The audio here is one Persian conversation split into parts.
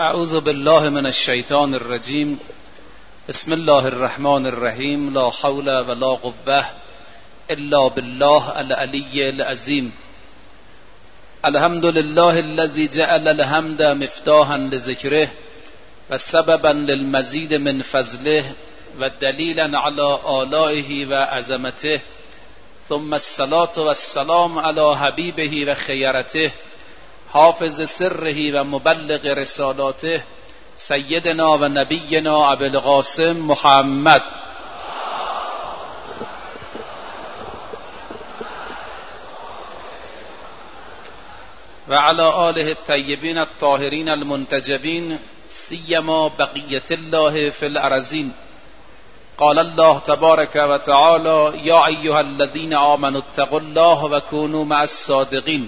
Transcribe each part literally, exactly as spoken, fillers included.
اعوذ بالله من الشیطان الرجیم. بسم الله الرحمن الرحیم. لا حول ولا قوة الا بالله العلی العظیم. الحمد لله الذي جعل الحمد مفتاحا لذکره و سببا للمزید من فضله و دلیلا علی آلائه و عظمته، ثم الصلاة والسلام علی حبیبه و خیرته، حافظ سره و مبلغ رسالاته، سیدنا و نبینا ابو القاسم محمد و علی آله الطیبین الطاهرین المنتجبین، سیما بقیة الله فی الارضین. قال الله تبارک و تعالی: یا ایها الذین آمنوا اتقوا الله و کونوا مع الصادقین.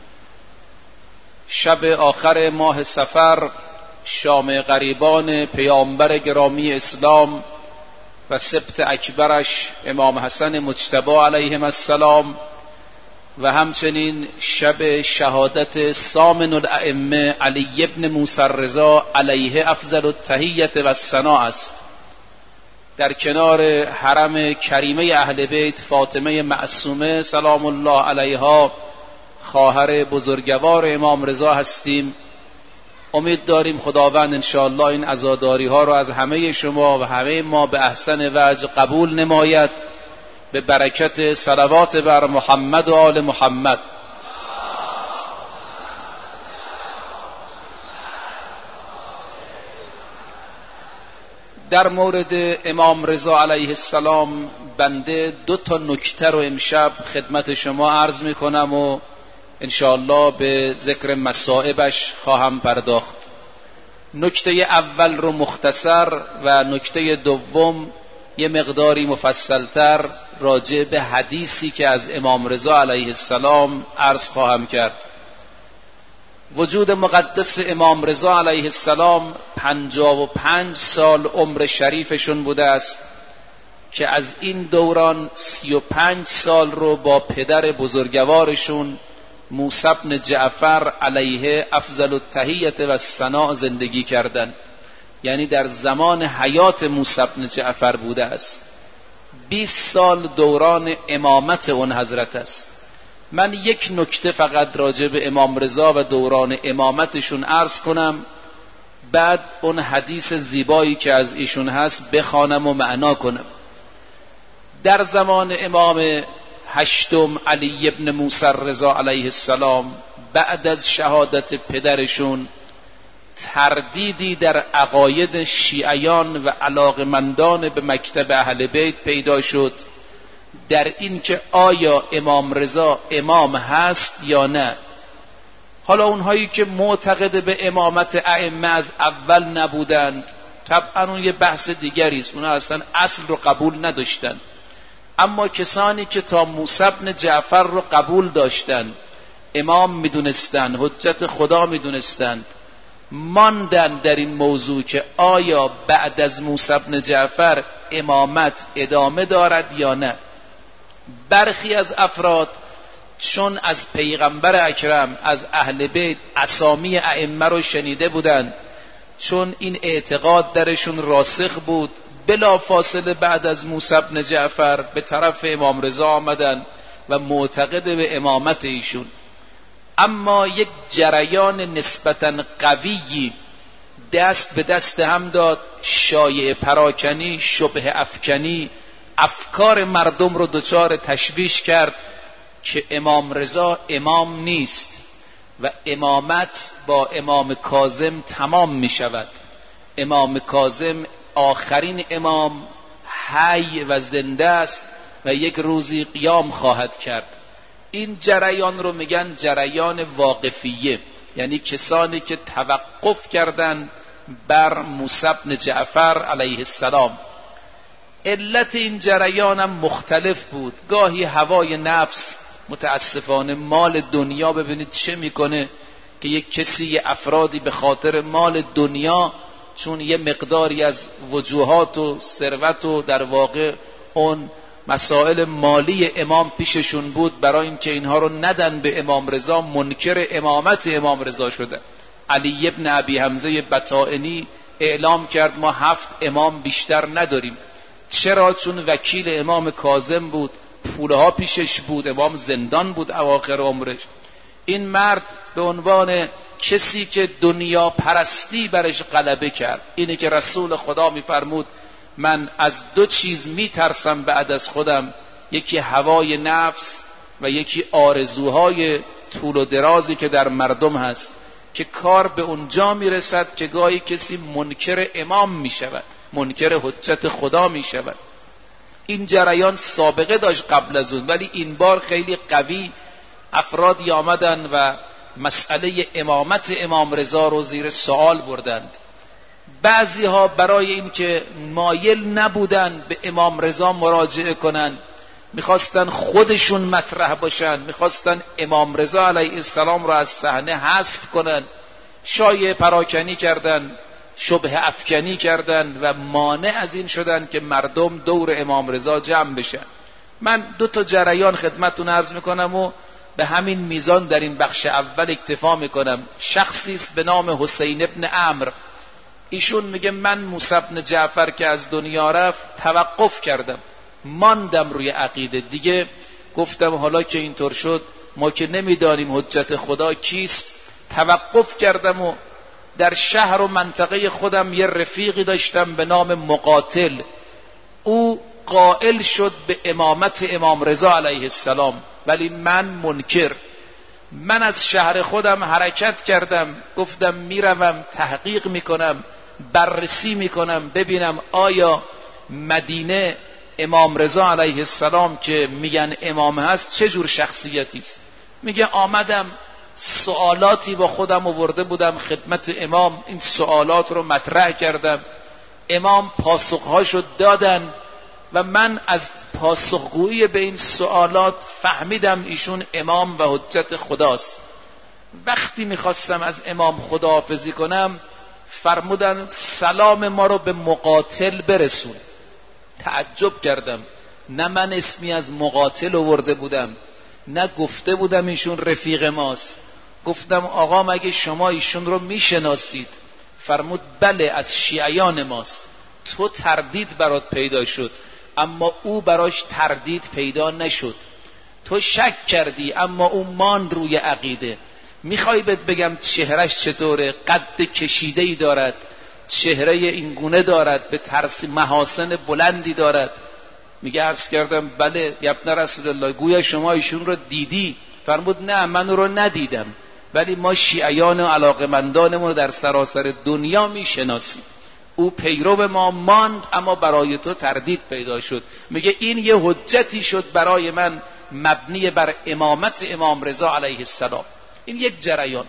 شب آخر ماه صفر، شام غریبان پیامبر گرامی اسلام و سبت اکبرش امام حسن مجتبی علیهم السلام و همچنین شب شهادت ثامن الائمه علی ابن موسی الرضا علیه افضل التحیة و الثناء است. در کنار حرم کریمه اهل بیت فاطمه معصومه سلام الله علیها، خواهر بزرگوار امام رضا هستیم. امید داریم خداوند انشاءالله این عزاداری ها رو از همه شما و همه ما به احسن وجه قبول نماید، به برکت صلوات بر محمد و آل محمد. در مورد امام رضا علیه السلام بنده دو تا نکته رو امشب خدمت شما عرض میکنم و انشاءالله به ذکر مصائبش خواهم پرداخت. نکته اول رو مختصر و نکته دوم یه مقداری مفصلتر راجع به حدیثی که از امام رضا علیه السلام عرض خواهم کرد. وجود مقدس امام رضا علیه السلام پنجاه و پنج سال عمر شریفشون بوده است که از این دوران سی و پنج سال رو با پدر بزرگوارشون موسی بن جعفر علیه افضل التحیة و الثناء زندگی کردند. یعنی در زمان حیات موسی بن جعفر بوده است. بیست سال دوران امامت اون حضرت است. من یک نکته فقط راجع به امام رضا و دوران امامتشون عرض کنم، بعد اون حدیث زیبایی که از ایشون هست بخوانم و معنا کنم. در زمان امام هشتم علی ابن موسی الرضا علیه السلام، بعد از شهادت پدرشون تردیدی در عقاید شیعیان و علاقمندان به مکتب اهل بیت پیدا شد در این که آیا امام رضا امام هست یا نه. حالا اونهایی که معتقد به امامت ائمه از اول نبودند، طبعا اون یه بحث دیگری است، اونها اصلا اصل رو قبول نداشتند. اما کسانی که تا موسی بن جعفر رو قبول داشتند، امام میدونستند، حجت خدا میدونستند، ماندن در این موضوع که آیا بعد از موسی بن جعفر امامت ادامه دارد یا نه. برخی از افراد چون از پیغمبر اکرم از اهل بیت اسامی ائمه رو شنیده بودند، چون این اعتقاد درشون راسخ بود، بلا فاصله بعد از موسی بن جعفر به طرف امام رضا آمدن و معتقد به امامت ایشون. اما یک جریان نسبتاً قویی دست به دست هم داد، شایعه پراکنی، شبه افکنی، افکار مردم رو دچار تشویش کرد که امام رضا امام نیست و امامت با امام کاظم تمام می شود. امام کاظم آخرین امام حی و زنده است و یک روزی قیام خواهد کرد. این جریان رو میگن جریان واقفیه، یعنی کسانی که توقف کردن بر موسی بن جعفر علیه السلام. علت این جریان هم مختلف بود. گاهی هوای نفس، متاسفانه مال دنیا، ببینید چه میکنه که یک کسی افرادی به خاطر مال دنیا، چون یه مقداری از وجوهات و ثروت و در واقع اون مسائل مالی امام پیششون بود، برای اینکه اینها رو ندن به امام رضا منکر امامت امام رضا شده. علی ابن ابی حمزه بطائنی اعلام کرد ما هفت امام بیشتر نداریم. چرا؟ چون وکیل امام کاظم بود، پولها پیشش بود، امام زندان بود اواخر عمرش. این مرد به عنوان کسی که دنیا پرستی برش غلبه کرد، اینه که رسول خدا میفرمود من از دو چیز میترسم بعد از خودم، یکی هوای نفس و یکی آرزوهای طول و درازی که در مردم هست که کار به اونجا میرسد که گاهی کسی منکر امام میشود، منکر حجت خدا میشود. این جریان سابقه داشت قبل از اون، ولی این بار خیلی قوی افرادی آمدن و مسئله امامت امام رضا رو زیر سوال بردند. بعضی ها برای این که مایل نبودن به امام رضا مراجعه کنن، میخواستن خودشون مطرح باشن، میخواستن امام رضا علیه السلام رو از صحنه حذف کنن، شایعه پراکنی کردن، شبهه افکنی کردن و مانع از این شدن که مردم دور امام رضا جمع بشن. من دو تا جریان خدمتتون عرض میکنم و به همین میزان در این بخش اول اکتفا میکنم. شخصی است به نام حسین ابن عمرو، ایشون میگه من موسی بن جعفر که از دنیا رفت توقف کردم، ماندم روی عقیده دیگه. گفتم حالا که اینطور شد ما که نمیدانیم حجت خدا کیست، توقف کردم و در شهر و منطقه خودم یه رفیقی داشتم به نام مقاتل. او قائل شد به امامت امام رضا علیه السلام ولی من منکر. من از شهر خودم حرکت کردم، گفتم میروم تحقیق میکنم، بررسی میکنم ببینم آیا مدینه امام رضا علیه السلام که میگن امام هست چه جور شخصیتی است. میگه آمدم سوالاتی با خودم آورده بودم خدمت امام، این سوالات رو مطرح کردم، امام پاسخهاشو دادن و من از پاسخگویی به این سوالات فهمیدم ایشون امام و حجت خداست. وقتی میخواستم از امام خداحافظی کنم فرمودن سلام ما رو به مقاتل برسون. تعجب کردم، نه من اسمی از مقاتل آورده بودم، نه گفته بودم ایشون رفیق ماست. گفتم آقا مگه شما ایشون رو میشناسید؟ فرمود بله از شیعیان ماست. تو تردید برات پیدا شد اما او براش تردید پیدا نشد. تو شک کردی اما او ماند روی عقیده. میخوای بهت بگم چهرش چطوره؟ قد کشیده‌ای دارد، چهره این گونه دارد، به ترس محاسن بلندی دارد. میگه عرض کردم بله یا ابن رسول الله گویا شما ایشون رو دیدی؟ فرمود نه من رو ندیدم ولی ما شیعیان و علاقمندانمون رو در سراسر دنیا میشناسیم. او پیرو ما ماند اما برای تو تردید پیدا شد. میگه این یه حجتی شد برای من مبنی بر امامت امام رضا علیه السلام. این یک جریان.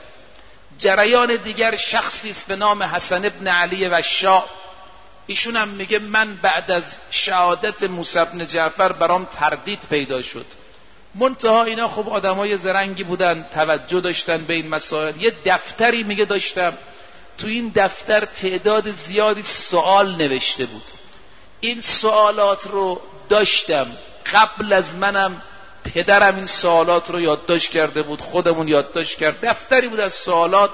جریان دیگر شخصی است به نام حسن ابن علی وشاء. ایشون هم میگه من بعد از شهادت موسی بن جعفر برام تردید پیدا شد. منتها اینا خب آدمای زرنگی بودن، توجه داشتن به این مسائل. یه دفتری میگه داشتم، تو این دفتر تعداد زیادی سوال نوشته بود. این سوالات رو داشتم، قبل از منم پدرم این سوالات رو یادداشت کرده بود، خودمون یادداشت کرد، دفتری بود از سوالات.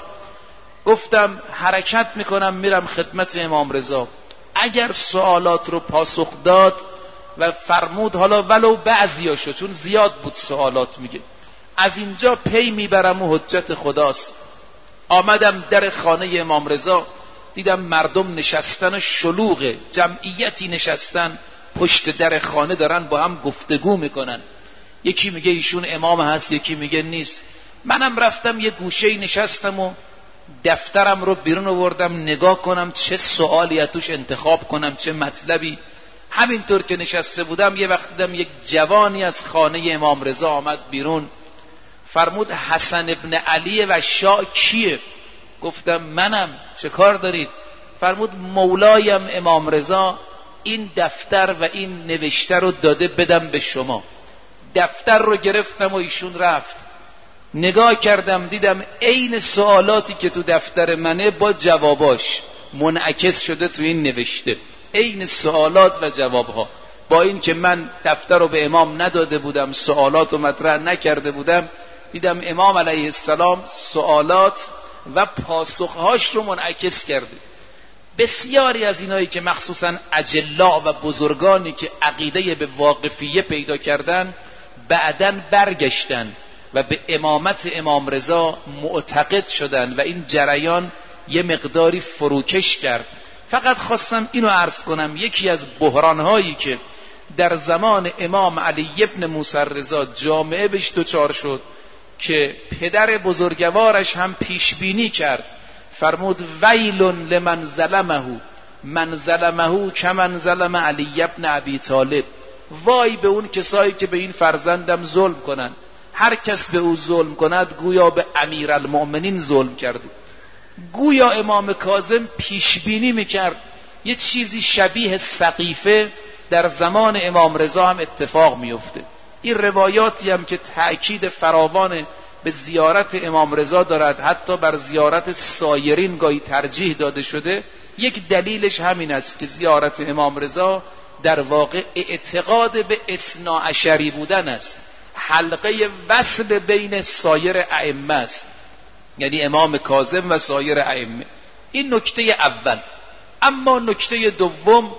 گفتم حرکت میکنم میرم خدمت امام رضا. اگر سوالات رو پاسخ داد و فرمود حالا ولو بعضیاشو، چون زیاد بود سوالات، میگه از اینجا پی میبرم و حجت خداست. آمدم در خانه امام رضا، دیدم مردم نشستن و شلوغه، جمعیتی نشستن پشت در خانه دارن با هم گفتگو میکنن. یکی میگه ایشون امام هست، یکی میگه نیست. منم رفتم یه گوشه نشستم و دفترم رو بیرون آوردم نگاه کنم چه سوالی از توش انتخاب کنم، چه مطلبی. همینطور که نشسته بودم یه وقت دیدم یک جوانی از خانه امام رضا آمد بیرون. فرمود حسن ابن علی وشاء کیه؟ گفتم منم. چه کار دارید؟ فرمود مولایم امام رضا این دفتر و این نوشته رو داده بدم به شما. دفتر رو گرفتم و ایشون رفت. نگاه کردم دیدم عین سوالاتی که تو دفتر منه با جواباش منعکس شده تو این نوشته، عین سوالات و جوابها. با این که من دفتر رو به امام نداده بودم، سوالات رو مطرح نکرده بودم، دیدم امام علیه السلام سوالات و پاسخهاش رو منعکس کرده. بسیاری از اینایی که مخصوصا اجلا و بزرگانی که عقیده به واقفیه پیدا کردن بعداً برگشتن و به امامت امام رضا معتقد شدن و این جریان یه مقداری فروکش کرد. فقط خواستم اینو عرض کنم، یکی از بحرانهایی که در زمان امام علی ابن موسی رضا جامعه بهش دچار شد که پدر بزرگوارش هم پیش بینی کرد، فرمود ویل لمن ظلمه من ظلمه کمن ظلم علی ابن ابی طالب، وای به اون کسایی که به این فرزندم ظلم کنن، هر کس به او ظلم کند گویا به امیرالمؤمنین ظلم کرده. گویا امام کاظم پیش بینی میکرد یه چیزی شبیه سقیفه در زمان امام رضا هم اتفاق میفته. این روایاتی هم که تأکید فراوان به زیارت امام رضا دارد، حتی بر زیارت سایرین گاهی ترجیح داده شده، یک دلیلش همین است که زیارت امام رضا در واقع اعتقاد به اثنا عشری بودن است، حلقه وصل بین سایر ائمه است، یعنی امام کاظم و سایر ائمه. این نکته اول. اما نکته دوم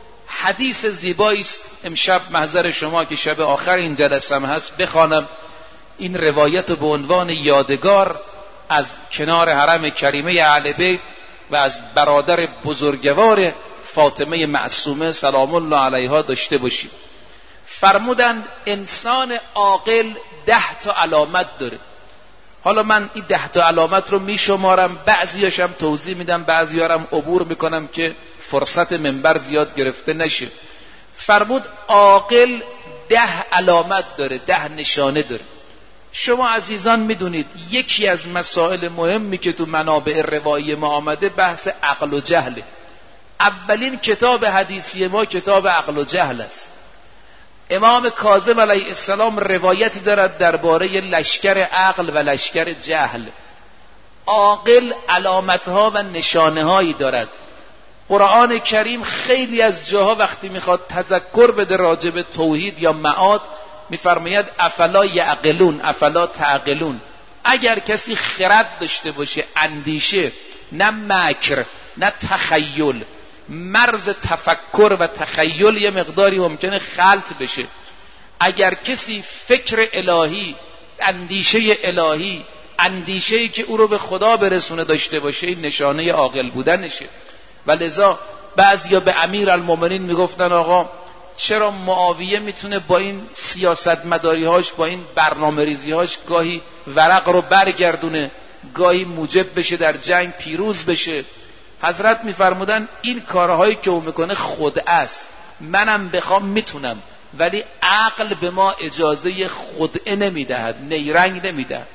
حدیث زیبایی است. امشب محضر شما که شب آخر این جلسه هست بخوانم این روایت به عنوان یادگار از کنار حرم کریمه اهل بیت و از برادر بزرگوار فاطمه معصومه سلام الله علیها داشته باشیم. فرمودند انسان عاقل ده تا علامت داره. حالا من این ده تا علامت رو میشمارم، بعضیاش هم توضیح میدم، بعضی‌ها هم عبور میکنم که فرصت منبر زیاد گرفته نشه. فرمود عاقل ده علامت داره، ده نشانه داره. شما عزیزان میدونید یکی از مسائل مهمی که تو منابع روایی ما آمده بحث عقل و جهله. اولین کتاب حدیثی ما کتاب عقل و جهل است. امام کاظم علیه السلام روایتی دارد درباره لشکر عقل و لشکر جهل. عاقل علامتها و نشانه هایی دارد. قرآن کریم خیلی از جاها وقتی میخواد تذکر بده راجع به توحید یا معاد میفرماید افلا یعقلون افلا تعقلون. اگر کسی خرد داشته باشه، اندیشه، نه مکر نه تخیل، مرز تفکر و تخیل یه مقداری ممکنه خلط بشه. اگر کسی فکر الهی، اندیشه الهی، اندیشه‌ای که او رو به خدا برسونه داشته باشه، این نشانه عاقل بودنشه. و لذا بعضیا به امیرالمؤمنین میگفتن آقا چرا معاویه میتونه با این سیاست مداریهاش، با این برنامه ریزیهاش گاهی ورق رو برگردونه، گاهی موجب بشه در جنگ پیروز بشه؟ حضرت میفرمودن این کارهایی که او میکنه خدعه است، منم بخوام میتونم، ولی عقل به ما اجازه خدعه نمیدهد، نیرنگ نمیدهد.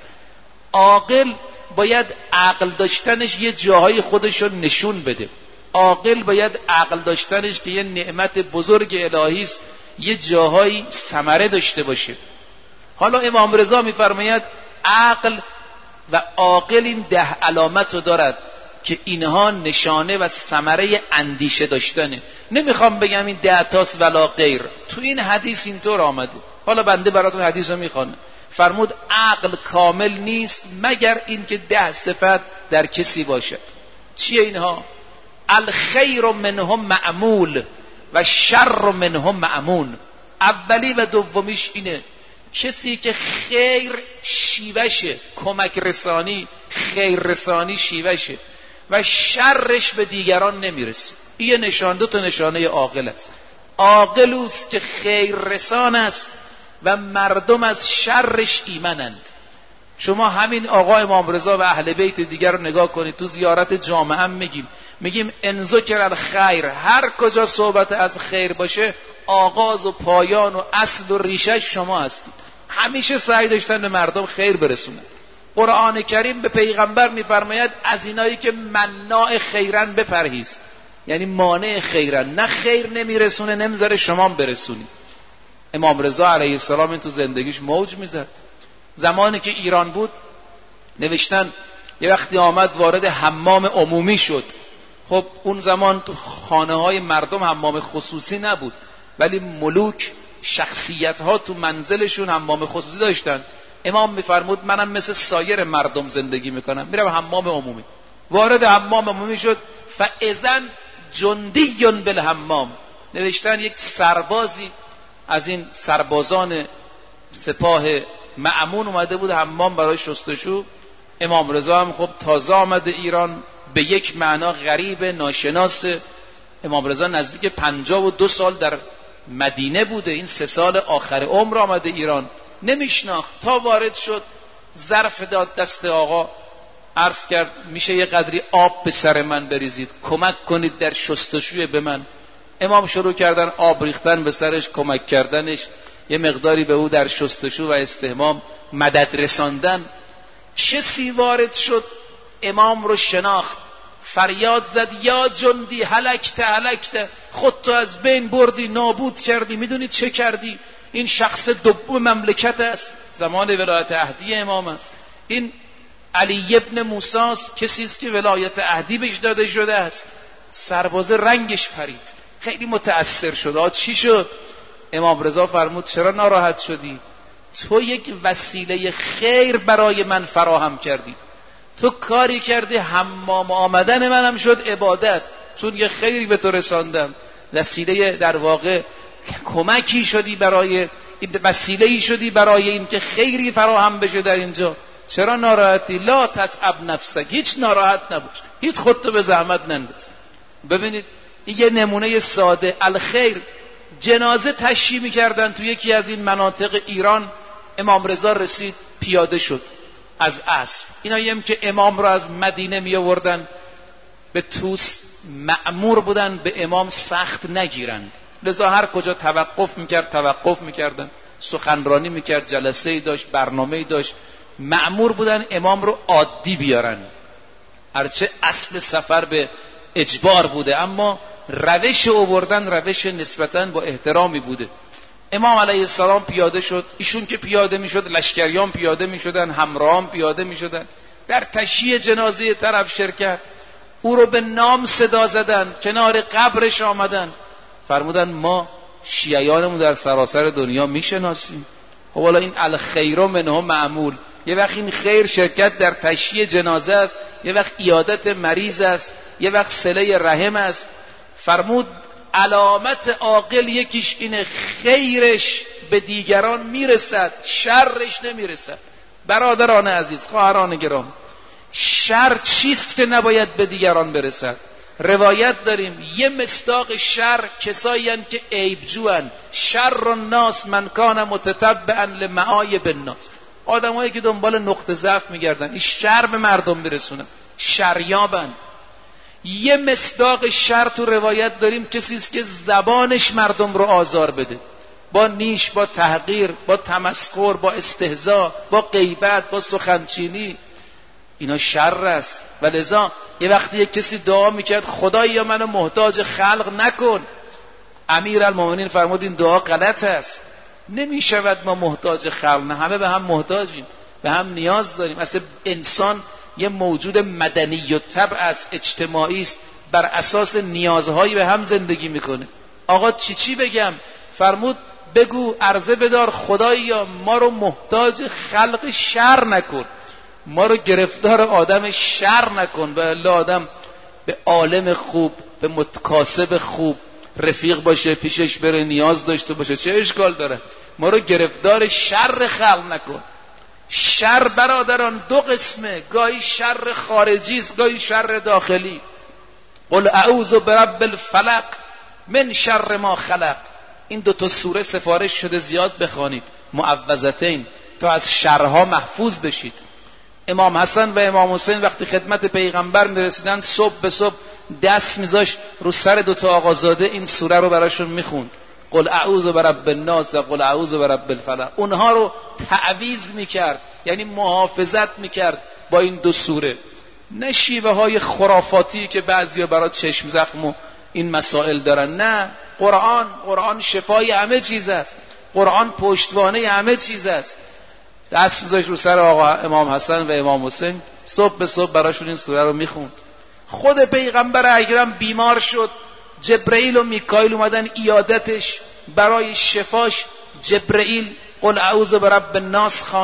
عاقل باید عقل داشتنش یه جاهای خودشو نشون بده. عاقل باید عقل داشتنش که یه نعمت بزرگ الهی است یه جاهای ثمره داشته باشه. حالا امام رضا میفرماید عقل و عاقل این ده علامت رو دارد که اینها نشانه و ثمره اندیشه داشتنه. نمیخوام بگم این ده تاست ولا غیر، تو این حدیث اینطور آمده. حالا بنده براتون حدیث رو میخوانم. فرمود عقل کامل نیست مگر اینکه ده صفت در کسی باشد. چیه اینها؟ الخیر منهم معمول و شر منهم معمون. اولی و دومیش اینه کسی که خیر شیوشه، کمک رسانی، خیر رسانی شیوشه و شرش به دیگران نمیرسه. این نشان دو تا نشانه عاقل است. عاقل اوست که خیر رسان است و مردم از شرش ایمنند. شما همین آقا امام رضا و اهل بیت دیگر رو نگاه کنید، تو زیارت جامعه هم میگیم میگیم انذکر الخیر، هر کجا صحبت از خیر باشه آغاز و پایان و اصل و ریشه شما هستید. همیشه سعی داشتن به مردم خیر برسونن. قرآن کریم به پیغمبر میفرماید از اینایی که مناع خیرن بپرهیز، یعنی مانع خیرن، نه خیر نمیرسونه نمیذاره شما برسونید. امام رضا علیه السلام این تو زندگیش موج میزد. زمانی که ایران بود نوشتن یه وقتی آمد وارد حمام عمومی شد. خب اون زمان تو خانه های مردم حمام خصوصی نبود، ولی ملوک شخصیت ها تو منزلشون حمام خصوصی داشتن. امام میفرمود منم مثل سایر مردم زندگی میکنم، میرم حمام عمومی. وارد حمام عمومی شد، فاذن جندی بالحمام، نوشتن یک سربازی از این سربازان سپاه مأمون اومده بود حمام برای شستشو. امام رضا هم خب تازه آمده ایران، به یک معنا غریب ناشناس. امام رضا نزدیک پنجاه و دو سال در مدینه بوده، این سه سال آخر عمر آمده ایران، نمیشناخت. تا وارد شد ظرف داد دست آقا، عرض کرد میشه یه قدری آب به سر من بریزید، کمک کنید در شستشوی به من. امام شروع کردن آب ریختن به سرش، کمک کردنش، یه مقداری به او در شستشو و استحمام مدد رساندن. کسی وارد شد امام رو شناخت، فریاد زد یا جندی هلکت هلکت، خودتو از بین بردی، نابود کردی، میدونی چه کردی؟ این شخص دوم مملکت است، زمان ولایت عهدی امام است. این علی ابن موسی است، کسی است که ولایت عهدی بهش داده شده است. سرباز رنگش پرید، خیلی متأثر شد. چی شد؟ امام رضا فرمود چرا ناراحت شدی؟ تو یک وسیله خیر برای من فراهم کردی، تو کاری کردی حمام آمدن منم شد عبادت، چون یه خیری به تو رساندم، وسیله در واقع کمکی شدی، برای وسیله‌ای شدی برای این که خیری فراهم بشه در اینجا. چرا ناراحتی؟ لا تتعب نفسک، هیچ ناراحت نباش، هیچ خودتو به زحمت ننداز. ببینید این یه نمونه ساده. الخیر جنازه تشییع می‌کردن تو یکی از این مناطق ایران. امام رضا رسید، پیاده شد از اسب. اینایی هم که امام رو از مدینه می آوردن به توس مأمور بودن به امام سخت نگیرند، لذا هر کجا توقف میکرد توقف میکردن، سخنرانی میکرد، جلسه‌ای داشت، برنامه‌ای داشت، مأمور بودن امام رو عادی بیارن. هرچه اصل سفر به اجبار بوده، اما روش آوردن روش نسبتاً با احترامی بوده. امام علیه السلام پیاده شد، ایشون که پیاده میشد لشکریان پیاده میشدن، همراهان پیاده میشدن، در تشییع جنازه طرف شرکت. او رو به نام صدا زدن، کنار قبرش آمدن، فرمودن ما شیعیانمون در سراسر دنیا میشناسیم. خب حالا این الخیر منه معمول، یه وقت این خیر شرکت در تشییع جنازه است، یه وقت عیادت مریض است، یه وقت صله رحم است. فرمود علامت عاقل یکیش اینه خیرش به دیگران میرسد، شرش نمیرسد. برادران عزیز، خواهران گرام، شر چیست که نباید به دیگران برسد؟ روایت داریم یه مصداق شر کسایی هستند که عیبجوان. شر الناس من کان متتبعا لمعایب الناس، آدمایی که دنبال نقطه ضعف میگردن، این شر به مردم برسونن، شریابن. یه مصداق شر تو روایت داریم کسی است که زبانش مردم رو آزار بده، با نیش، با تحقیر، با تمسخر، با استهزاء، با غیبت، با سخنچینی. اینا شر است. و لذا یه وقتی یک کسی دعا میکرد خدایا منو محتاج خلق نکن، امیرالمومنین فرمود این دعا غلط است. نمیشود ما محتاج خلق، نه، همه به هم محتاجیم، به هم نیاز داریم. اصلا انسان یه موجود مدنی و طبع است، اجتماعی است، بر اساس نیازهایی به هم زندگی میکنه. آقا چی چی بگم؟ فرمود بگو عرضه بدار خدایا ما رو محتاج خلق شر نکن، ما رو گرفتار آدم شر نکن. به الله آدم به عالم خوب، به متکاسب خوب رفیق باشه، پیشش بره، نیاز داشته باشه، چه اشکال داره؟ ما رو گرفتار شر خلق نکن. شر برادران دو قسمه، گاهی شر خارجی است، گاهی شر داخلی. قل اعوذ برب الفلق من شر ما خلق. این دو تا سوره سفارش شده زیاد بخوانید، معوذتین، تا از شرها محفوظ بشید. امام حسن و امام حسین وقتی خدمت پیغمبر میرسیدن، صبح به صبح دست میذاشت رو سر دو تا آقازاده، این سوره رو براشون میخوند، قل اعوذ برب الناس و قل اعوذ برب الفلق. اونها رو تعویذ میکرد، یعنی محافظت میکرد با این دو سوره. نه شیوه های خرافاتی که بعضیا برای چشم زخم و این مسائل دارن، نه. قرآن قرآن شفای همه چیز است، قرآن پشتوانه همه چیز است. دست میذاشت رو سر آقا امام حسن و امام حسین، صبح به صبح براشون این سوره رو میخوند. خود پیغمبر اکرم بیمار شد، جبرئیل و میکائیل اومدن عیادتش، برای شفاش جبرئیل قل اعوذ برب الناس خواند،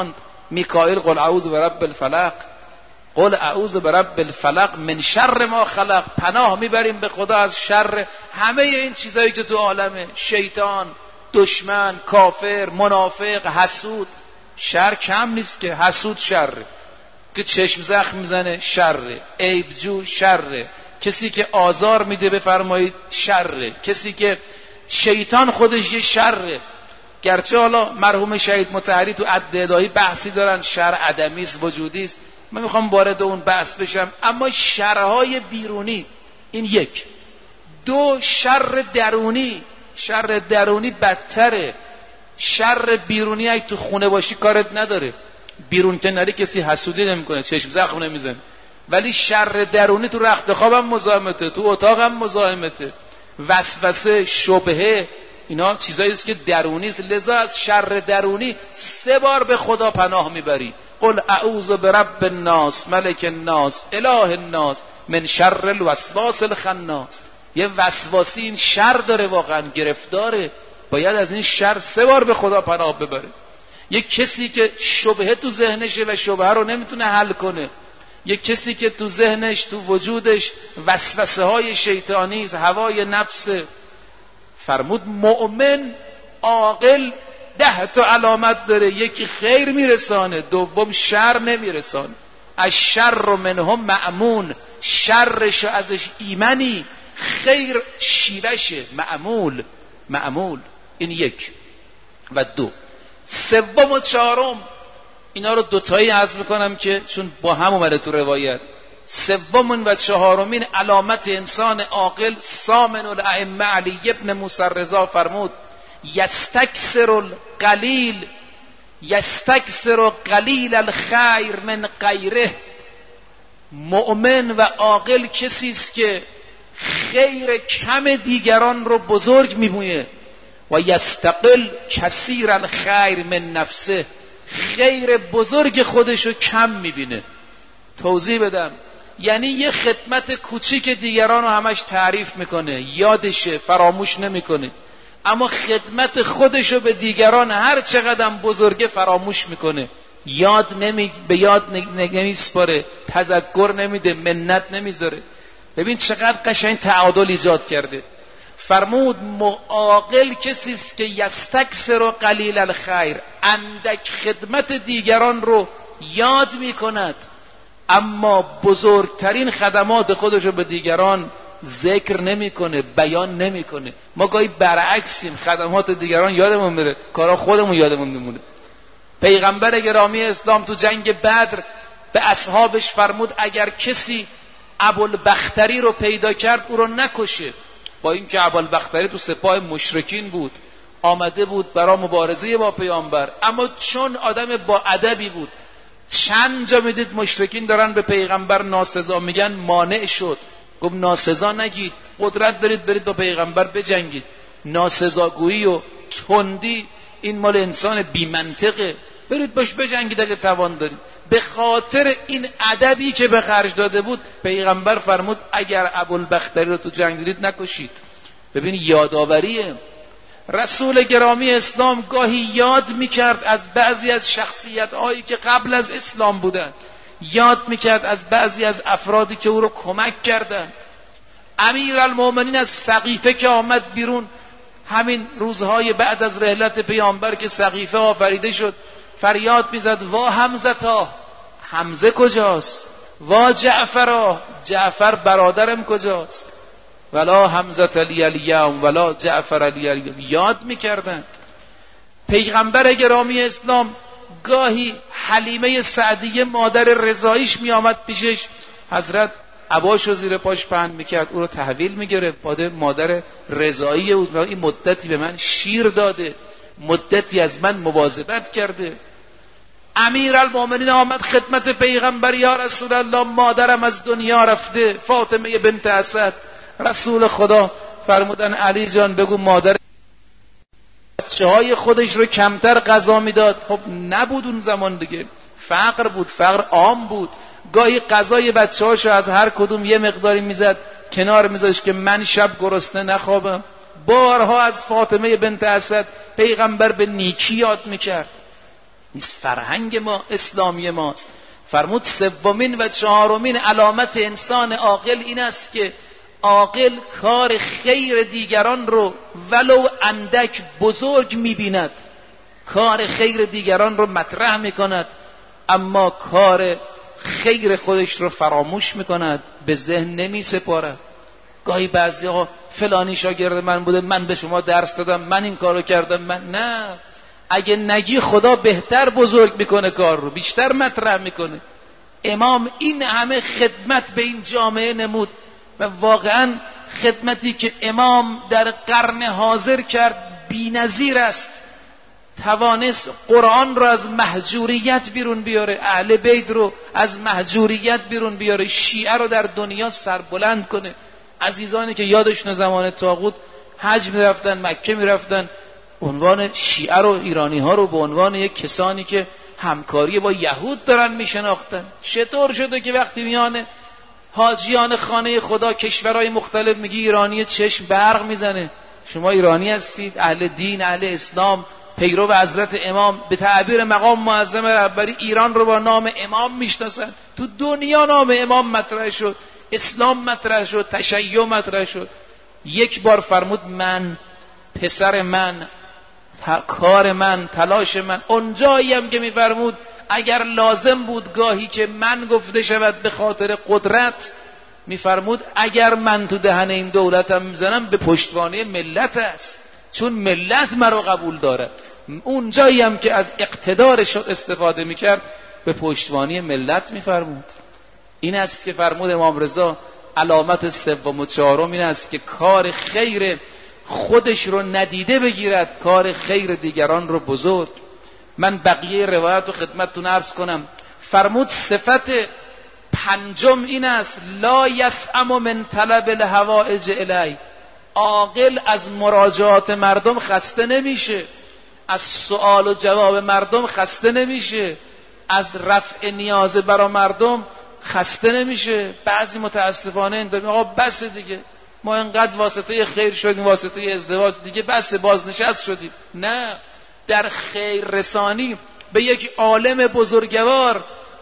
میکائیل قل اعوذ برب الفلق، قل اعوذ برب الفلق من شر ما خلق، پناه میبریم به خدا از شر همه این چیزایی که تو عالمه، شیطان، دشمن، کافر، منافق، حسود. شر کم نیست که، حسود شره، که چشم زخم میزنه شره، عیبجو شره، کسی که آزار میده بفرمایید شره، کسی که شیطان خودش یه شره. گرچه حالا مرحوم شهید مطهری تو عددهایی بحثی دارن شر عدمی است وجودی است، من میخوام وارد اون بحث بشم، اما شرهای بیرونی این یک. دو، شر درونی. شر درونی بدتره. شر بیرونی اگه تو خونه باشی کارت نداره، بیرون که نری کسی حسودی نمیکنه، چشم زخم نمیزنه، ولی شر درونی تو رخت خوابم مزاحمته، تو اتاقم مزاحمته، وسوسه، شبهه، اینا چیزایی است که درونی است. لذا از شر درونی سه بار به خدا پناه میبری. قل اعوذ برب الناس ملک الناس اله الناس من شر الوسواس الخناس. یه وسواسی این شر داره، واقعا گرفتاره، باید از این شر سه بار به خدا پناه ببره. یک کسی که شبهه تو ذهنشه و شبهه رو نمیتونه حل کنه، یک کسی که تو ذهنش، تو وجودش وسوسه های شیطانی است، هوای نفس. فرمود مؤمن عاقل ده تا علامت داره، یکی خیر میرسانه، دوم شر نمیرسانه. الشر منهم مأمون، شرش ازش ایمنی، خیر شیوشه، معمول معمول. این یک و دو. سوم و چهارم اینا رو دوتایی عرض میکنم که چون با هم اومده تو روایت. سوم و چهارمین علامت انسان عاقل، سامن الائمه علی ابن موسی رضا فرمود یستکثر القلیل یستکثر قلیل الخیر من غیره. مؤمن و عاقل کسی است که خیر کم دیگران رو بزرگ میبینه و یستقل کثیر الخیر من نفسه، خیر بزرگ خودش رو کم میبینه. توضیح بدم، یعنی یه خدمت کوچیک دیگران رو همش تعریف میکنه، یادشه، فراموش نمیکنه، اما خدمت خودش رو به دیگران هر چقدر بزرگه فراموش میکنه، یاد نمی به یاد نمیسپاره، تذکر نمیده، منت نمیذاره. ببین چقدر قشنگ تعادل ایجاد کرده. فرمود عاقل کسی است که یستکثر قلیل الخیر، اندک خدمت دیگران رو یاد میکند، اما بزرگترین خدمات خودش رو به دیگران ذکر نمیکنه، بیان نمیکنه. ما گاهی برعکسیم، خدمات دیگران یادمون میره، کارا خودمون یادمون میمونه. پیغمبر گرامی اسلام تو جنگ بدر به اصحابش فرمود اگر کسی ابوالبختری رو پیدا کرد او رو نکشه، با اینکه ابوالبختری تو سپاه مشرکین بود، آمده بود برای مبارزه با پیامبر، اما چون آدم با ادبی بود، چند جا میدید مشرکین دارن به پیغمبر ناسزا میگن، مانع شد، گفت ناسزا نگید، قدرت دارید برید با پیغمبر بجنگید. ناسزاگویی و تندی این مال انسان بی منطقه، برید باش بجنگید اگه توان دارید. به خاطر این ادبی که به خرج داده بود پیغمبر فرمود اگر ابوالبختری رو تو جنگ دیدید نکشید. ببین یادآوریه. رسول گرامی اسلام گاهی یاد میکرد از بعضی از شخصیت هایی که قبل از اسلام بودن، یاد میکرد از بعضی از افرادی که او رو کمک کردند. امیرالمومنین از سقیفه که آمد بیرون، همین روزهای بعد از رحلت پیامبر که سقیفه آفریده شد، فریاد میزد وا حمزتا، حمزه کجاست؟ وا جعفرا، جعفر برادرم کجاست؟ ولا حمزه لی الیوم ولا جعفر لی الیوم. یاد میکردند. پیغمبر گرامی اسلام گاهی حلیمه سعدیه مادر رضاییش میآمد پیشش، حضرت عباشو زیر پاش پهن میکرد، او رو تحویل میگرفت، مادر رضایی او، این مدتی به من شیر داده، مدتی از من مواظبت کرده. امیرالمومنین آمد خدمت پیغمبر، یا رسول الله مادرم از دنیا رفته، فاطمه بنت اسد. رسول خدا فرمودن علی جان بگو مادر بچه های خودش رو کمتر غذا میداد. خب نبود اون زمان دیگه، فقر بود، فقر عام بود. گاهی غذای بچه هاشو از هر کدوم یه مقداری میزد کنار میذاشت که من شب گرسنه نخوابم. بارها از فاطمه بنت اسد پیغمبر به نیکی یاد میکرد. این فرهنگ ما اسلامی ماست. فرمود سومین و چهارمین علامت انسان عاقل این است که عاقل کار خیر دیگران رو ولو اندک بزرگ می‌بیند، کار خیر دیگران رو مطرح می‌کند، اما کار خیر خودش رو فراموش می‌کند، به ذهن نمی‌سپارد. گاهی بعضی‌ها فلانی شاگرد من بوده، من به شما درس دادم، من این کارو کردم، من نه. اگه نگی خدا بهتر بزرگ میکنه کار رو، بیشتر مطرح میکنه. امام این همه خدمت به این جامعه نمود و واقعا خدمتی که امام در قرن حاضر کرد بی‌نظیر است. توانست قرآن رو از مهجوریت بیرون بیاره، اهل بیت رو از مهجوریت بیرون بیاره، شیعه رو در دنیا سربلند کنه. عزیزانی که یادشون زمان طاغوت حج میرفتن، مکه میرفتن، عنوان شیعه رو، ایرانی ها رو به عنوان یک کسانی که همکاری با یهود دارن میشناختن. چطور شده که وقتی میان حاجیان خانه خدا کشورهای مختلف میگی ایرانی چشم برق میزنه؟ شما ایرانی هستید، اهل دین، اهل اسلام، پیرو حضرت امام، به تعبیر مقام معظم رهبری ایران رو با نام امام میشناسن. تو دنیا نام امام مطرح شد، اسلام مطرح شد، تشیع مطرح شد. یک بار فرمود من، پسر من، کار من، تلاش من. اونجایی هم که میفرمود اگر لازم بود گاهی که من گفته شود به خاطر قدرت، میفرمود اگر من تو دهن این دولتم میزنم به پشتوانه ملت است، چون ملت مرا قبول دارد. اونجایی هم که از اقتدارش استفاده میکرد به پشتوانه ملت میفرمود. این است که فرمود امام رضا علامت سوم و چهارم این است که کار خیر خودش رو ندیده بگیرد، کار خیر دیگران رو بزرگ. من بقیه روایت رو خدمتتون عرض کنم. فرمود صفت پنجم این است لا یسأم من طلب الحوائج الی. عاقل از مراجعات مردم خسته نمیشه، از سوال و جواب مردم خسته نمیشه، از رفع نیاز برای مردم خسته نمیشه. بعضی متاسفانه این آقا بس دیگه، ما انقدر واسطه خیر شدیم، واسطه ازدواج دیگه بس، بازنشست شدیم. نه، در خیر رسانی به یک عالم بزرگوار،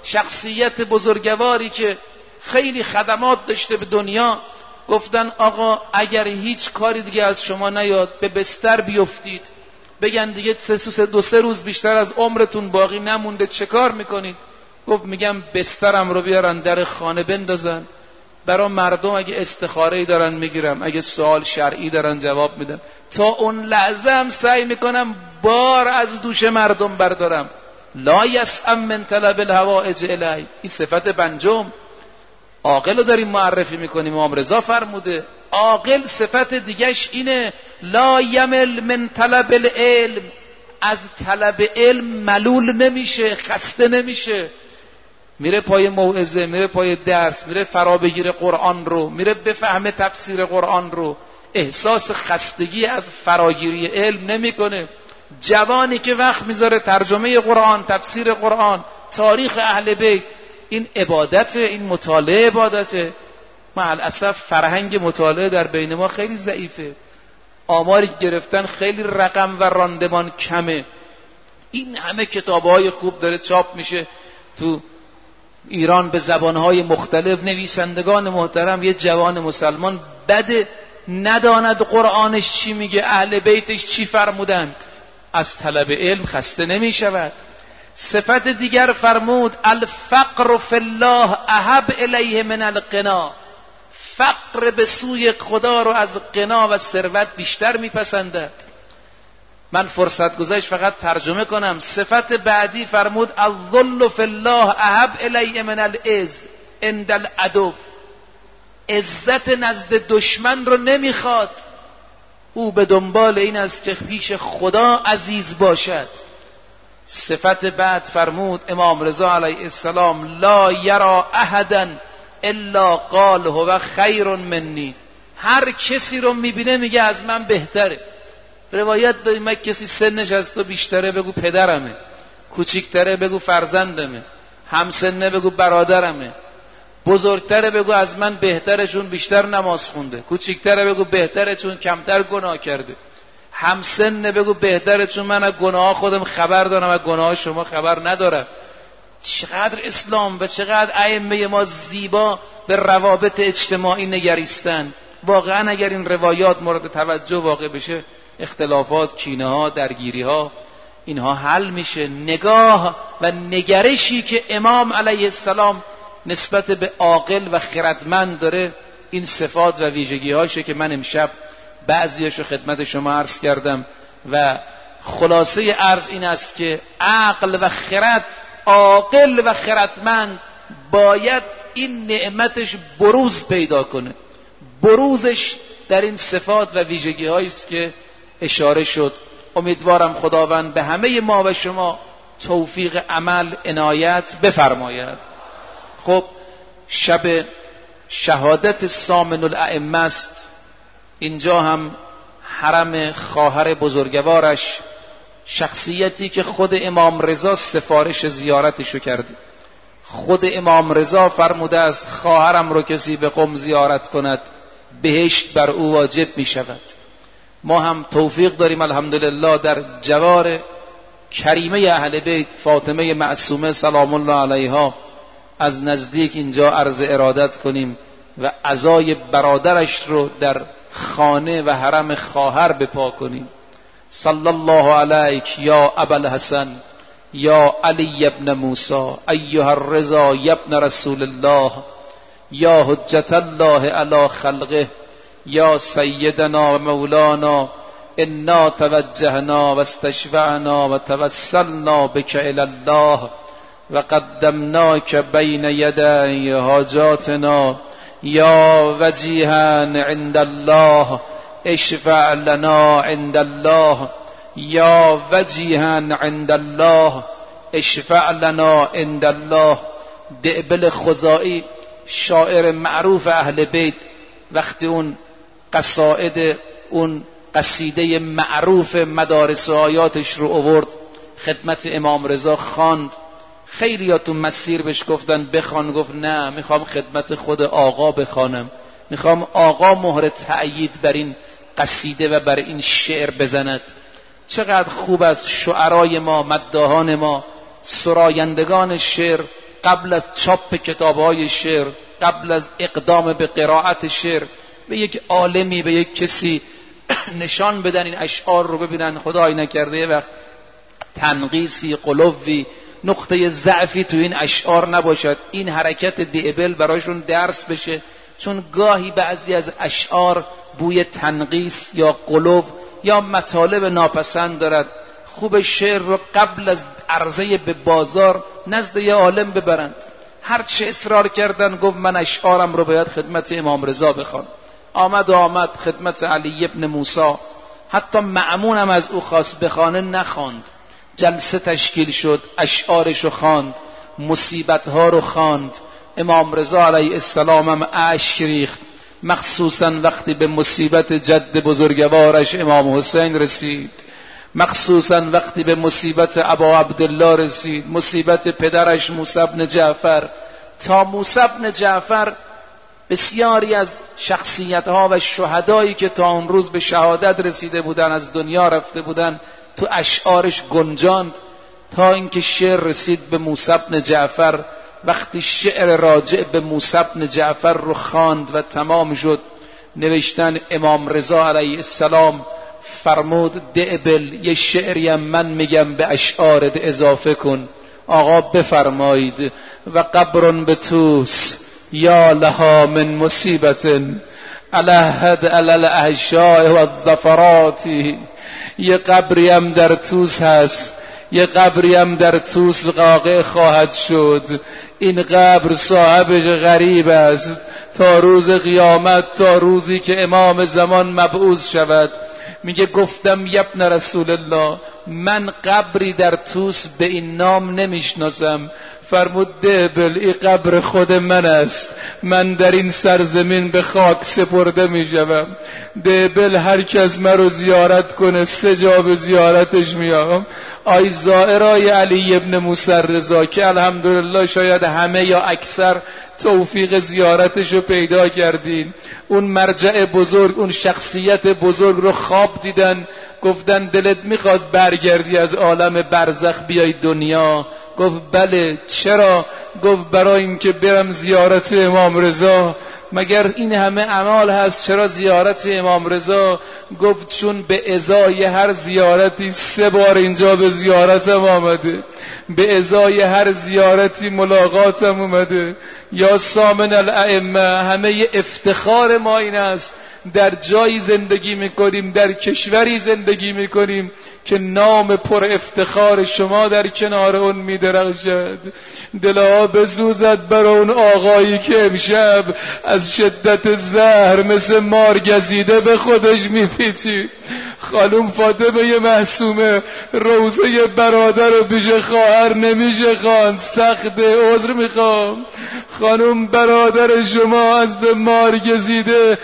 شخصیت بزرگواری که خیلی خدمات داشته به دنیا، گفتن آقا اگر هیچ کاری دیگه از شما نیاد به بستر بیفتید، بگن دیگه سه دو سه روز بیشتر از عمرتون باقی نمونده، چه کار میکنید؟ گفت میگم بسترم رو بیارن در خانه بندازن، برای مردم اگه استخاره‌ای دارن میگیرم، اگه سوال شرعی دارن جواب میدم. تا اون لحظه هم سعی میکنم بار از دوش مردم بردارم. لا یسأم من طلب الحوائج الی. این صفت پنجم. عاقل رو داریم معرفی میکنیم. امام رضا فرموده عاقل صفت دیگهش اینه لا یمل من طلب العلم. از طلب علم ملول نمیشه، خسته نمیشه. میره پای موعظه، میره پای درس، میره فرا بگیره قرآن رو، میره بفهمه تفسیر قرآن رو، احساس خستگی از فراگیری علم نمیکنه. جوانی که وقت میذاره ترجمه قرآن، تفسیر قرآن، تاریخ اهل بیت، این عبادت، این مطالعه عبادته. مع الاسف فرهنگ مطالعه در بین ما خیلی ضعیفه. آماری گرفتن خیلی رقم و راندمان کمه. این همه کتاب‌های خوب داره چاپ میشه تو ایران به زبانهای مختلف، نویسندگان محترم. یه جوان مسلمان بده نداند قرآنش چی میگه، اهل بیتش چی فرمودند، از طلب علم خسته نمیشود. صفت دیگر فرمود الفقر فی الله احب الیه من الغنا. فقر به سوی خدا رو از غنا و ثروت بیشتر میپسندد. من فرصت گذاشت فقط ترجمه کنم. صفت بعدی فرمود الذل فی الله احب الیه من العز عند العدو. عزت نزد دشمن رو نمیخواد، او به دنبال این است که پیش خدا عزیز باشد. صفت بعد فرمود امام رضا علیه السلام لا یرا احدا الا قال هو خیر منی. هر کسی رو میبینه میگه از من بهتره. روایت داریم من کسی سنش از تو بیشتره بگو پدرمه، کوچیکتره بگو فرزندمه، همسنه بگو برادرمه، بزرگتره بگو از من بهتره چون بیشتر نماز خونده، کوچیکتره بگو بهتره چون کمتر گناه کرده. همسن بگو بهتره، چون من از گناه خودم خبر دارم، از گناه شما خبر ندارم. چقدر اسلام و چقدر ائمه ما زیبا به روابط اجتماعی نگریستن. واقعا اگر این روایات مورد توجه واقع بشه، اختلافات، کینه ها، درگیری ها، اینها حل میشه. نگاه و نگرشی که امام علیه السلام نسبت به عاقل و خردمند داره، این صفات و ویژگی هاشه که من امشب بعضیاشو خدمت شما عرض کردم. و خلاصه عرض این است که عقل و خرد، عاقل و خردمند باید این نعمتش بروز پیدا کنه. بروزش در این صفات و ویژگی هایی است که اشاره شد. امیدوارم خداوند به همه ما و شما توفیق عمل عنایت بفرماید. خب شب شهادت ثامن الائمه است. اینجا هم حرم خواهر بزرگوارش، شخصیتی که خود امام رضا سفارش زیارتشو کرده. خود امام رضا فرموده است خواهرم رو کسی به قم زیارت کند بهشت بر او واجب می شود. ما هم توفیق داریم الحمدلله در جوار کریمه اهل بیت فاطمه معصومه سلام الله علیها از نزدیک اینجا عرض ارادت کنیم و عزای برادرش رو در خانه و حرم خواهر بپا کنیم. صلی الله علیک یا ابوالحسن یا علی ابن موسی ایها الرضا یا ابن رسول الله یا حجت الله علی خلقه یا سیدنا و مولانا انا توجهنا و استشفعنا و توسلنا بک الی الله و قدمناک بین یدی حاجاتنا یا وجیها عند الله اشفع لنا عند الله یا وجیها عند الله اشفع لنا عند الله. دعبل خزائی شاعر معروف اهل بیت وقتی اون قصائد، اون قصیده معروف مدارس و آیاتش رو آورد خدمت امام رضا خواند، خیلیاتون مسیر بهش گفتن بخوان، گفت نه میخوام خدمت خود آقا بخوانم، میخوام آقا مهر تأیید بر این قصیده و بر این شعر بزند. چقدر خوب از شعرای ما، مداحان ما، سرایندگان شعر قبل از چاپ کتابهای شعر، قبل از اقدام به قرائت شعر، به یک عالمی، به یک کسی نشان بدن این اشعار رو ببینن خدای نکرده یه وقت تنقیصی، قلوی، نقطه ضعفی تو این اشعار نباشد، این حرکت دعبل برایشون درس بشه. چون گاهی بعضی از اشعار بوی تنقیص یا قلو یا مطالب ناپسند دارد. خوب شعر رو قبل از عرضه به بازار نزد یه عالم ببرند. هر چه اصرار کردن گفت من اشعارم رو باید خدمت امام رضا بخوان. آمد و آمد خدمت علی ابن موسی، حتی مأمون هم از او خواست بخوانه، نخواند. جلسه تشکیل شد، اشعارشو خواند، مصیبتها رو خواند. امام رضا علیه السلام هم اشک ریخت، مخصوصا وقتی به مصیبت جد بزرگوارش امام حسین رسید، مخصوصا وقتی به مصیبت ابا عبدالله رسید، مصیبت پدرش موسی بن جعفر. تا موسی بن جعفر بسیاری از شخصیتها و شهدایی که تا اون روز به شهادت رسیده بودن، از دنیا رفته بودن، تو اشعارش گنجاند، تا اینکه شعر رسید به موسی بن جعفر. وقتی شعر راجع به موسی بن جعفر رو خواند و تمام شد، نوشتن امام رضا علیه السلام فرمود دعبل یه شعریم من میگم به اشعارت اضافه کن. آقا بفرمایید و قبر به توس یا لها من مصیبت الهد علی الاحشاء و الظفرات. یه قبریم در توس هست، یه قبریم در توس واقع خواهد شد. این قبر صاحبش غریب است تا روز قیامت، تا روزی که امام زمان مبعوث شود. میگه گفتم یبن رسول الله من قبری در توس به این نام نمیشناسم. فرمود دبل این قبر خود من است، من در این سرزمین به خاک سپرده میشم. دبل هر کس مرا زیارت کنه سه جا به زیارتش میام. آی زائرای علی ابن موسی رضا که الحمدلله شاید همه یا اکثر توفیق زیارتشو پیدا کردین. اون مرجع بزرگ، اون شخصیت بزرگ رو خواب دیدن، گفتن دلت میخواد برگردی از عالم برزخ بیای دنیا؟ گفت بله. چرا؟ گفت برای اینکه برم زیارت امام رضا. مگر این همه اعمال هست، چرا زیارت امام رضا؟ گفت چون به ازای هر زیارتی سه بار اینجا به زیارتم آمده، به ازای هر زیارتی ملاقاتم اومده. یا سامن الائمه، همه افتخار ما این است در جایی زندگی میکنیم، در کشوری زندگی میکنیم که نام پر افتخار شما در کنار اون میدرخشد. دلها بسوزد بر اون آقایی که امشب از شدت زهر مثل مار گزیده به خودش میپیچید. خانم فاطمه معصومه، روزه برادر رو پیش خواهر نمیشه خواند، سخته، عذر میخوام. خانم برادر شما از به مار گزیده،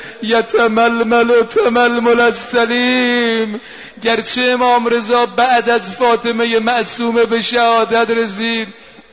یتململ و تململ السلیم. گرچه امام رضا بعد از فاطمه معصومه به شهادت رسید،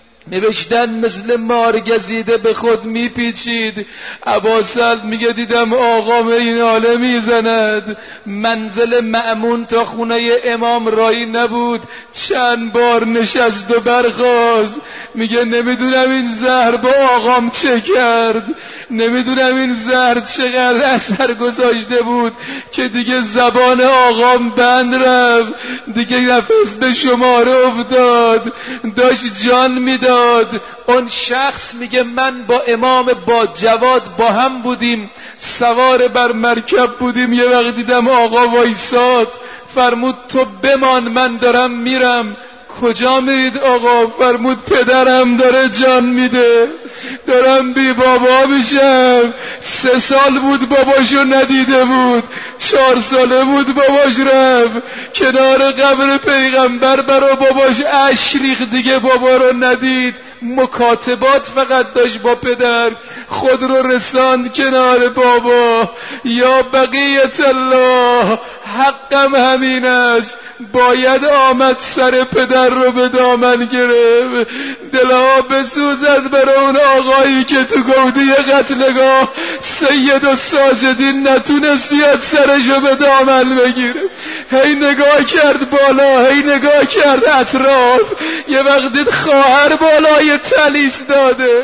نوشتن مثل مار گزیده به خود میپیچید. ابوسعد میگه دیدم آقام این حاله میزند. منزل مأمون تا خونه امام رایی نبود، چند بار نشست و برخاست. میگه نمیدونم این زهر با آقام چه کرد، نمیدونم این زهر چقدر اثر گذاشته بود که دیگه زبان آقام بند رفت، دیگه نفس به شماره افتاد، داشت جان میداد. اون شخص میگه من با امام با جواد با هم بودیم، سوار بر مرکب بودیم، یه وقت دیدم آقا وایساد، فرمود تو بمان من دارم میرم. کجا میرید آقا؟ فرمود پدرم داره جان میده، دارم بی بابا میشم. سه سال بود باباشو ندیده بود، چهار ساله بود باباش رفت کنار قبر پیغمبر، برا باباش اشک ریخت، دیگه بابا رو ندید. مکاتبات فقط داشت با پدر، خود رو رساند کنار بابا. یا بقیت الله، حقم همین است، باید آمد سر پدر رو به دامن گرفت. دلها بسوزد برای اون آقایی که تو گودی قتلگاه سید و ساجدین نتونست بیاد سرشو به دامن بگیره. هی نگاه کرد بالا، هی نگاه کرد اطراف، یه وقت دید خواهر بالای تلیس داده.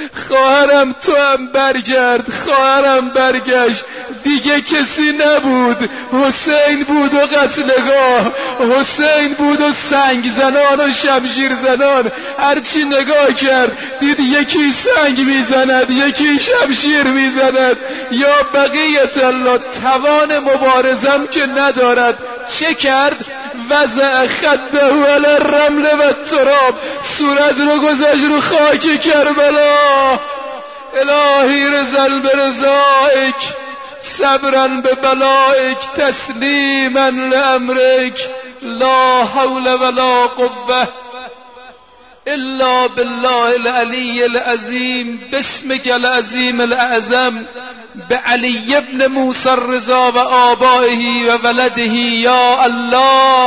خواهرم تو هم برگرد، خواهرم برگشت، دیگه کسی نبود، حسین بود و قتلگاه، حسین بود و سنگ زنان و شمشیر زنان. هرچی نگاه کرد دید یکی سنگ میزند، یکی شمشیر میزند. یا بقیت الله، توان مبارزم که ندارد. چه کرد؟ وضع خده علی الرمل و تراب، صورت رو گذاشت رو خاک کربلا. الهی رزل برزائک، صبرا به بلائک، تسلیما لامرک، لا حول ولا قوه الا بالله العلی العظیم، باسمک العظیم الاعظم، بعلی ابن موسی الرضا و آبائه و ولده. یا الله،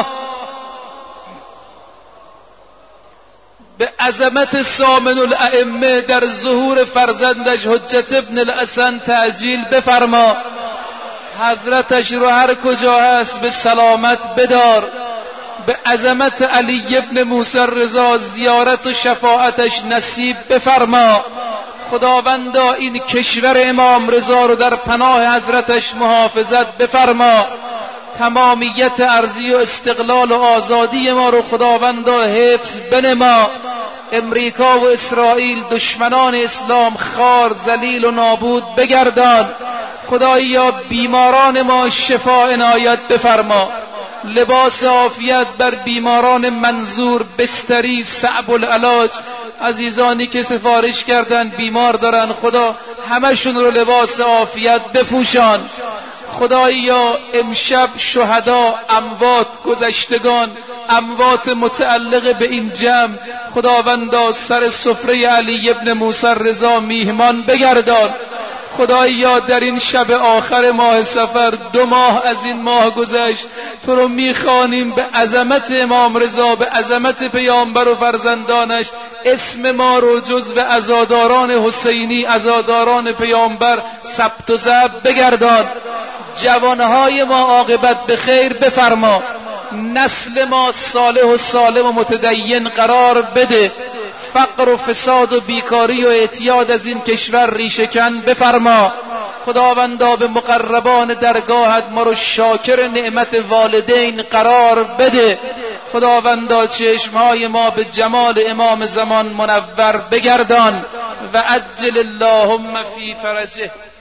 به عظمت سامن الائمه در ظهور فرزندش حجت ابن الحسن تعجیل بفرما. حضرتش رو هر کجا هست به سلامت بدار. به عظمت علی ابن موسی الرضا زیارت و شفاعتش نصیب بفرما. خداوندا این کشور امام رضا رو در پناه حضرتش محافظت بفرما. تمامیت ارضی و استقلال و آزادی ما رو خداوندا حفظ بنما. امریکا و اسرائیل دشمنان اسلام خار، ذلیل و نابود بگردان. خدایا بیماران ما شفا عنایت بفرما. لباس عافیت بر بیماران منظور، بستری صعب العلاج، عزیزانی که سفارش کردن بیمار دارن، خدا همشون رو لباس عافیت بپوشان. خدایا امشب شهدا، اموات، گذشتگان، اموات متعلق به این جمع، خداوندا سر سفره علی ابن موسی الرضا میهمان بگردان. خدایا در این شب آخر ماه صفر، دو ماه از این ماه گذشت، تو رو میخوانیم به عظمت امام رضا، به عظمت پیامبر و فرزندانش، اسم ما رو جزو عزاداران حسینی، عزاداران پیامبر ثبت و ضبط بگردان. جوانهای ما عاقبت به خیر بفرما، نسل ما صالح و سالم و متدین قرار بده، فقر و فساد و بیکاری و اعتیاد از این کشور ریشه‌کن بفرما. خداوندا به مقربان درگاهت ما رو شاکر نعمت والدین قرار بده. خداوندا چشمهای ما به جمال امام زمان منور بگردان و عجل اللهم فی فرجه.